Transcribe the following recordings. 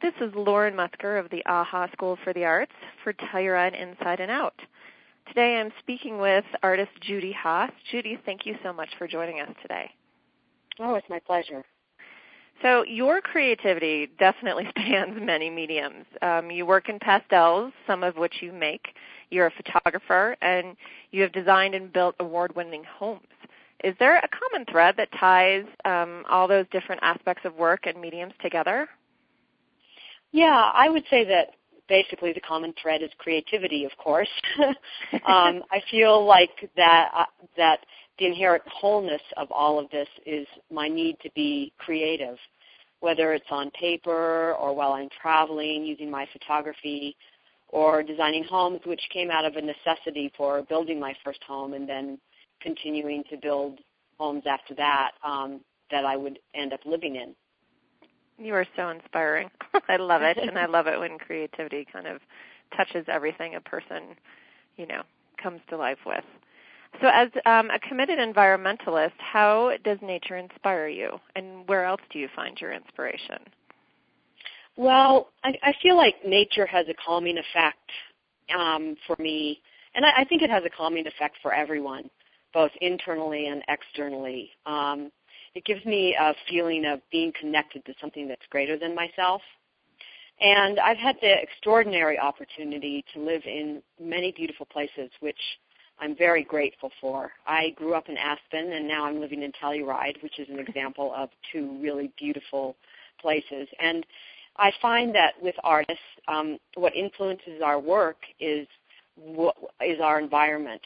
This is Lauren Musker of the AHA School for the Arts for Telluride Inside and Out. Today I'm speaking with artist Judy Haas. Judy, thank you so much for joining us today. Oh, it's my pleasure. So your creativity definitely spans many mediums. You work in pastels, some of which you make. You're a photographer, and you have designed and built award-winning homes. Is there a common thread that ties all those different aspects of work and mediums together? Yeah, I would say that basically the common thread is creativity, of course. I feel like that the inherent wholeness of all of this is my need to be creative, whether it's on paper or while I'm traveling using my photography or designing homes, which came out of a necessity for building my first home and then continuing to build homes after that that I would end up living in. You are so inspiring. I love it, and I love it when creativity kind of touches everything a person, comes to life with. So as a committed environmentalist, how does nature inspire you, and where else do you find your inspiration? Well, I feel like nature has a calming effect for me, and I think it has a calming effect for everyone, both internally and externally. It gives me a feeling of being connected to something that's greater than myself. And I've had the extraordinary opportunity to live in many beautiful places, which I'm very grateful for. I grew up in Aspen, and now I'm living in Telluride, which is an example of two really beautiful places. And I find that with artists, what influences our work is our environment.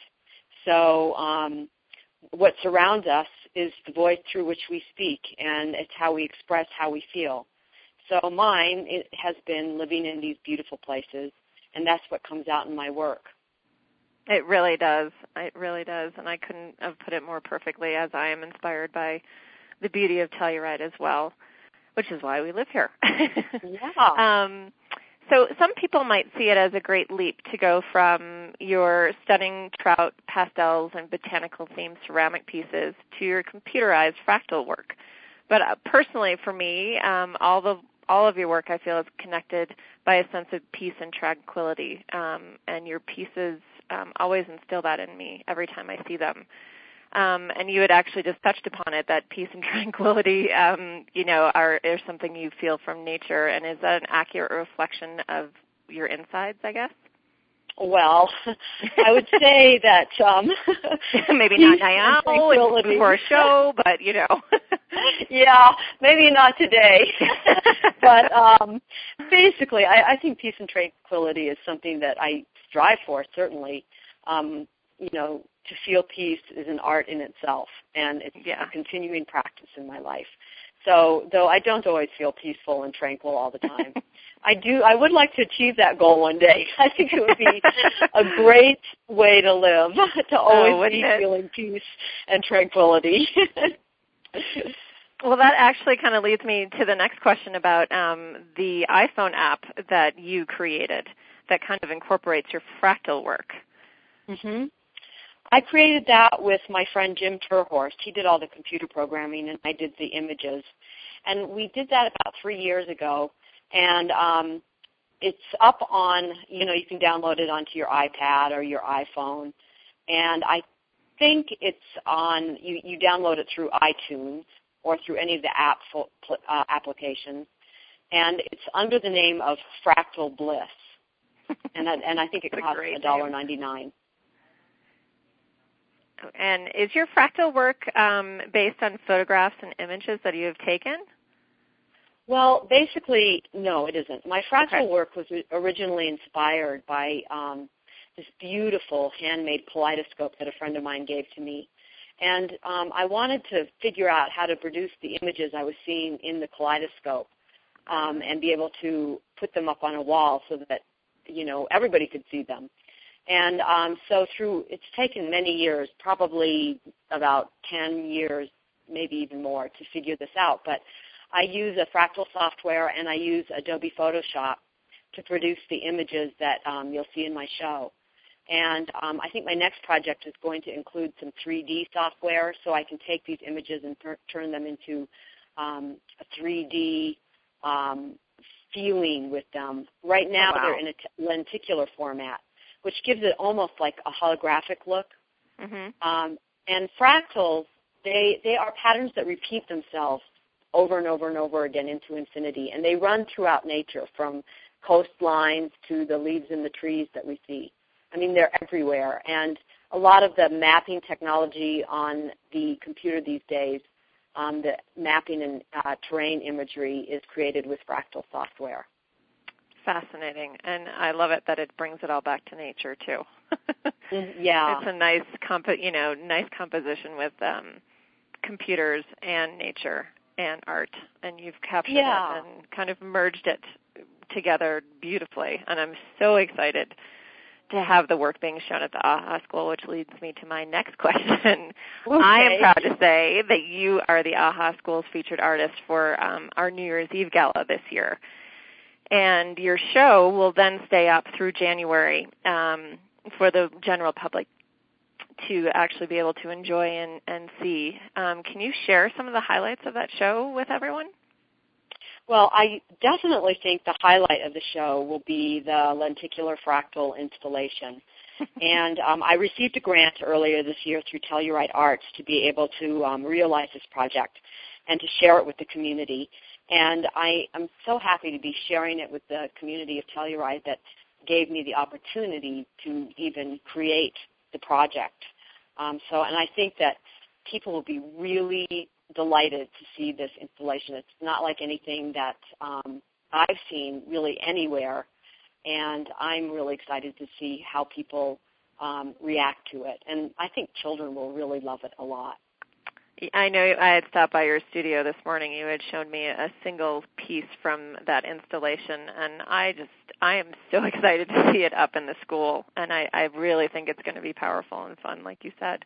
So what surrounds us is the voice through which we speak, and it's how we express how we feel. So mine has been living in these beautiful places, and that's what comes out in my work. It really does. It really does, and I couldn't have put it more perfectly, as I am inspired by the beauty of Telluride as well, which is why we live here. Yeah. So some people might see it as a great leap to go from your stunning trout pastels and botanical-themed ceramic pieces to your computerized fractal work. But personally, for me, all of your work, I feel, is connected by a sense of peace and tranquility, and your pieces always instill that in me every time I see them. And you had actually just touched upon it, that peace and tranquility, are something you feel from nature. And is that an accurate reflection of your insides, I guess? Well, I would say that maybe not now for a show, but Yeah, maybe not today. But basically, I think peace and tranquility is something that I strive for, certainly. To feel peace is an art in itself, and it's a continuing practice in my life. So, though I don't always feel peaceful and tranquil all the time, I would like to achieve that goal one day. I think it would be a great way to live, to always be feeling peace and tranquility. Well, that actually kind of leads me to the next question about the iPhone app that you created that kind of incorporates your fractal work. Mm-hmm. I created that with my friend Jim Terhorst. He did all the computer programming, and I did the images. And we did that about 3 years ago. And it's up on, you can download it onto your iPad or your iPhone. And I think it's on, you download it through iTunes or through any of the applications. And it's under the name of Fractal Bliss. And I think it costs $1.99. And is your fractal work based on photographs and images that you have taken? Well, basically, no, it isn't. My fractal work was originally inspired by this beautiful handmade kaleidoscope that a friend of mine gave to me. And I wanted to figure out how to produce the images I was seeing in the kaleidoscope and be able to put them up on a wall so that, everybody could see them. And so it's taken many years, probably about 10 years, maybe even more, to figure this out. But I use a fractal software, and I use Adobe Photoshop to produce the images that you'll see in my show. And I think my next project is going to include some 3D software so I can take these images and turn them into a 3D feeling with them. Right now they're in a lenticular format, which gives it almost like a holographic look. Mm-hmm. And fractals, they are patterns that repeat themselves over and over and over again into infinity, and they run throughout nature, from coastlines to the leaves in the trees that we see. I mean, they're everywhere, and a lot of the mapping technology on the computer these days, the mapping and terrain imagery, is created with fractal software. Fascinating, and I love it that it brings it all back to nature too. Yeah, it's a nice nice composition with computers and nature and art, and you've captured it and kind of merged it together beautifully. And I'm so excited to have the work being shown at the AHA School, which leads me to my next question. Okay. I am proud to say that you are the AHA School's featured artist for our New Year's Eve Gala this year. And your show will then stay up through January for the general public to actually be able to enjoy and see. Can you share some of the highlights of that show with everyone? Well, I definitely think the highlight of the show will be the lenticular fractal installation. And I received a grant earlier this year through Telluride Arts to be able to realize this project and to share it with the community. And I am so happy to be sharing it with the community of Telluride that gave me the opportunity to even create the project. And I think that people will be really delighted to see this installation. It's not like anything that I've seen really anywhere, and I'm really excited to see how people react to it. And I think children will really love it a lot. I know I had stopped by your studio this morning. You had shown me a single piece from that installation, and I am so excited to see it up in the school, and I really think it's going to be powerful and fun, like you said.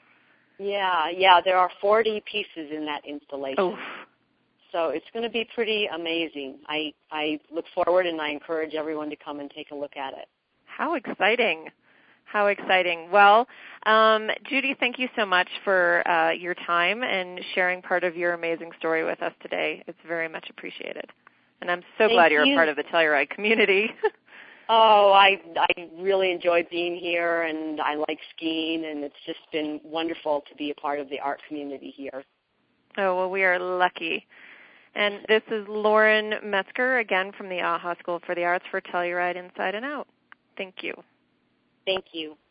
Yeah, there are 40 pieces in that installation. Oof. So it's going to be pretty amazing. I look forward, and I encourage everyone to come and take a look at it. How exciting. How exciting. Well, Judy, thank you so much for your time and sharing part of your amazing story with us today. It's very much appreciated. And I'm so glad you're a part of the Telluride community. Oh, I really enjoy being here, and I like skiing, and it's just been wonderful to be a part of the art community here. Oh, well, we are lucky. And this is Lauren Metzger, again, from the AHA School for the Arts for Telluride Inside and Out. Thank you. Thank you.